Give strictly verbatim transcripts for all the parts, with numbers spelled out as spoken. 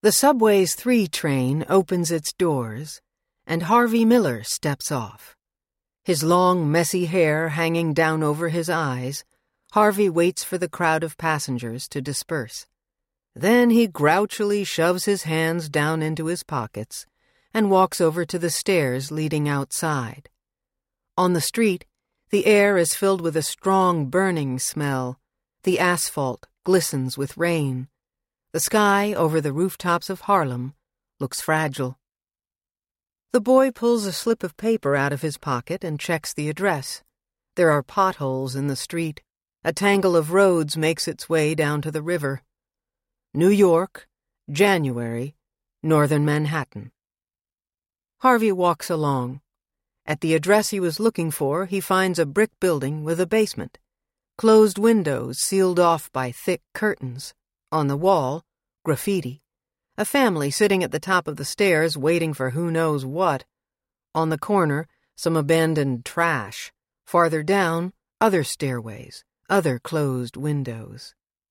The subway's three train opens its doors, and Harvey Miller steps off. His long, messy hair hanging down over his eyes, Harvey waits for the crowd of passengers to disperse. Then he grouchily shoves his hands down into his pockets and walks over to the stairs leading outside. On the street, the air is filled with a strong burning smell. The asphalt glistens with rain. The sky over the rooftops of Harlem looks fragile. The boy pulls a slip of paper out of his pocket and checks the address. There are potholes in the street. A tangle of roads makes its way down to the river. New York, January, Northern Manhattan. Harvey walks along. At the address he was looking for, he finds a brick building with a basement. Closed windows sealed off by thick curtains. On the wall, graffiti. A family sitting at the top of the stairs waiting for who knows what. On the corner, some abandoned trash. Farther down, other stairways, other closed windows.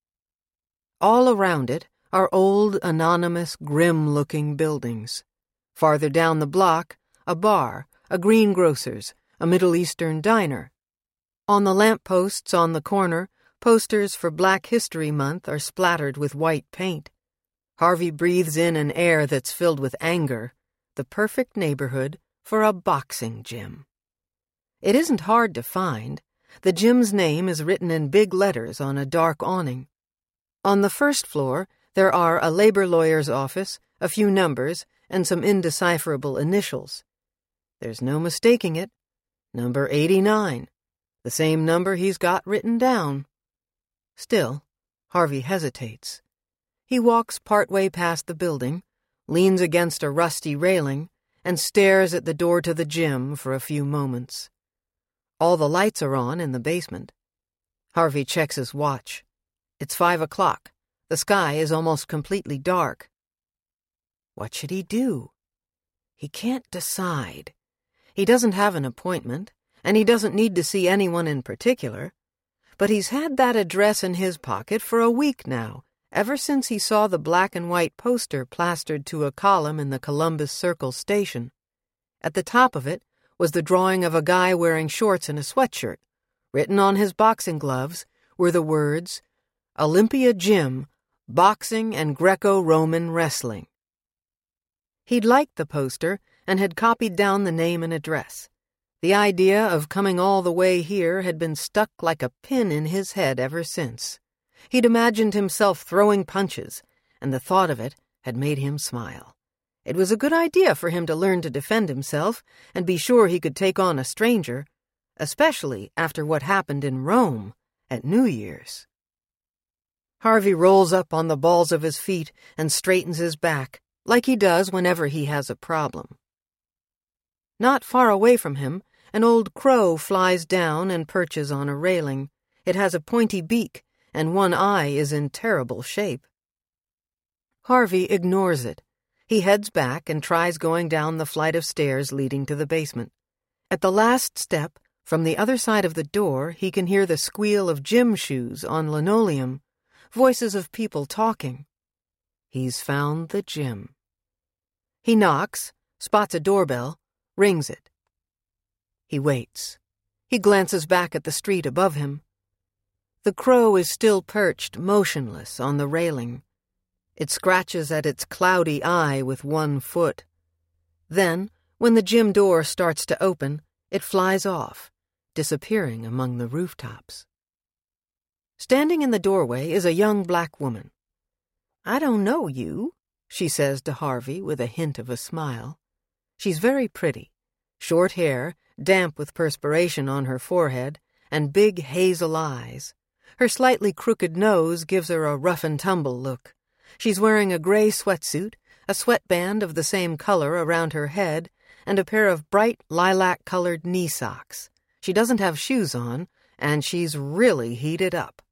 All around it are old, anonymous, grim-looking buildings. Farther down the block, a bar, a greengrocer's, a Middle Eastern diner. On the lampposts on the corner, posters for Black History Month are splattered with white paint. Harvey breathes in an air that's filled with anger, the perfect neighborhood for a boxing gym. It isn't hard to find. The gym's name is written in big letters on a dark awning. On the first floor, there are a labor lawyer's office, a few numbers, and some indecipherable initials. There's no mistaking it. Number eighty-nine. The same number he's got written down. Still, Harvey hesitates. He walks partway past the building, leans against a rusty railing, and stares at the door to the gym for a few moments. All the lights are on in the basement. Harvey checks his watch. It's five o'clock. The sky is almost completely dark. What should he do? He can't decide. He doesn't have an appointment, and he doesn't need to see anyone in particular. But he's had that address in his pocket for a week now, ever since he saw the black and white poster plastered to a column in the Columbus Circle station. At the top of it was the drawing of a guy wearing shorts and a sweatshirt. Written on his boxing gloves were the words, Olympia Gym, Boxing and Greco-Roman Wrestling. He'd liked the poster and had copied down the name and address. The idea of coming all the way here had been stuck like a pin in his head ever since. He'd imagined himself throwing punches, and the thought of it had made him smile. It was a good idea for him to learn to defend himself and be sure he could take on a stranger, especially after what happened in Rome at New Year's. Harvey rolls up on the balls of his feet and straightens his back, like he does whenever he has a problem. Not far away from him, an old crow flies down and perches on a railing. It has a pointy beak, and one eye is in terrible shape. Harvey ignores it. He heads back and tries going down the flight of stairs leading to the basement. At the last step, from the other side of the door, he can hear the squeal of gym shoes on linoleum, voices of people talking. He's found the gym. He knocks, spots a doorbell, rings it. He waits. He glances back at the street above him. The crow is still perched, motionless, on the railing. It scratches at its cloudy eye with one foot. Then, when the gym door starts to open, it flies off, disappearing among the rooftops. Standing in the doorway is a young black woman. "I don't know you," she says to Harvey with a hint of a smile. She's very pretty. Short hair, damp with perspiration on her forehead, and big hazel eyes. Her slightly crooked nose gives her a rough-and-tumble look. She's wearing a gray sweatsuit, a sweatband of the same color around her head, and a pair of bright lilac-colored knee socks. She doesn't have shoes on, and she's really heated up.